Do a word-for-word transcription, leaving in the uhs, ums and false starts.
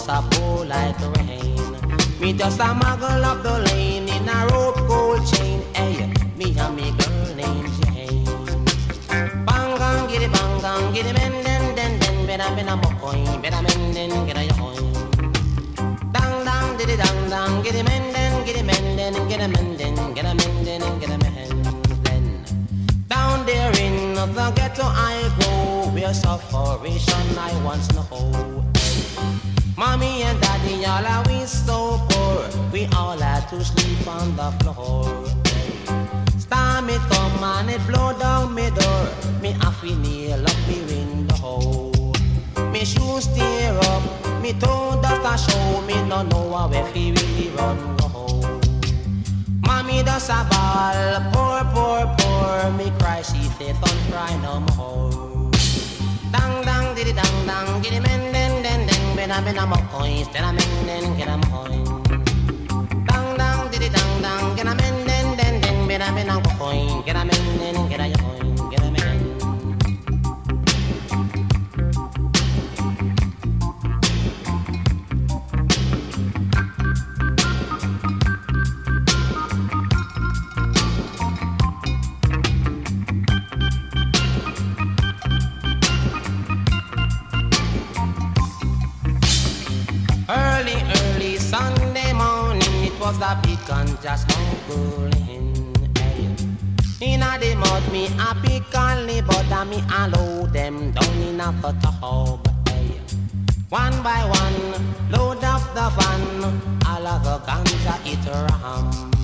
just a pour like rain. Me just a muggle up the lane in a rope gold chain. Hey, me and me girl named Jane. Bang gang, giddy bang gang, giddy men den den den. Better men a mocoin, better men den get a yoin. Dang dang, diddy dang dang, giddy men den, giddy men den, get a men den, get a men den, get a men den. Down there in the ghetto I go, where sufferation I once know. Mommy and daddy all are we so poor, we all had to sleep on the floor. Storm it come and it blow down me door, me have to nail up me window. Me shoes tear up, me toe dust a show, me no know where fi really run go. Mommy does a ball, poor, poor, poor, me cry, she say don't cry no more. Dang dang diddy dang dang, giddy men den den den. Better men a mocoin, still a men den get a mocoin. Dang dang diddy dang dang, get a men den den den. Better men a mocoin, get a men den get a yoin, get a men. Early, early Sunday morning, it was a big and just humbling. In a the mud, me a pick only, but a me a load them down in a tub. Hey. One by one, load up the van, all of the ganja it ram.